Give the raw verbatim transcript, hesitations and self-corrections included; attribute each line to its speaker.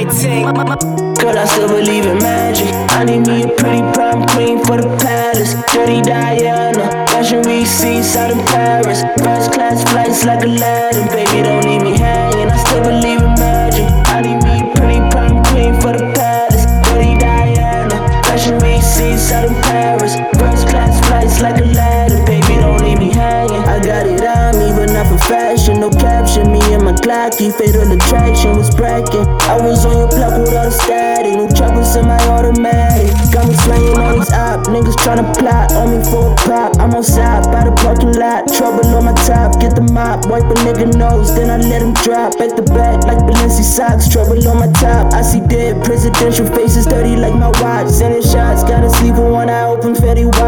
Speaker 1: my ting.
Speaker 2: Girl, I still believe in magic. I need me a pretty prom queen for the palace. Dirty Diana, fashion receipts out in Paris. First class flights like Aladdin. Baby, don't leave me hanging. I still believe in magic. I need me a pretty prom queen for the palace. Dirty Diana, fashion receipts out in Paris. First class flights like Aladdin. Baby, don't leave me hanging. I got it on me, but not for fashion. No caption, me and my Glocky. Fatal attraction was bracket. I was on your block with all the static. No troubles in my automatic. Got me swinging on these op. Niggas tryna plot on me for a pop. I'm outside by the parking lot. Trouble on my top. Get the mop, wipe a nigga nose, then I let him drop. Back to back like Balenci socks. Trouble on my top. I see dead presidential faces, dirty like my watch. Sending shots, gotta sleep with one eye open, Fetty Wap.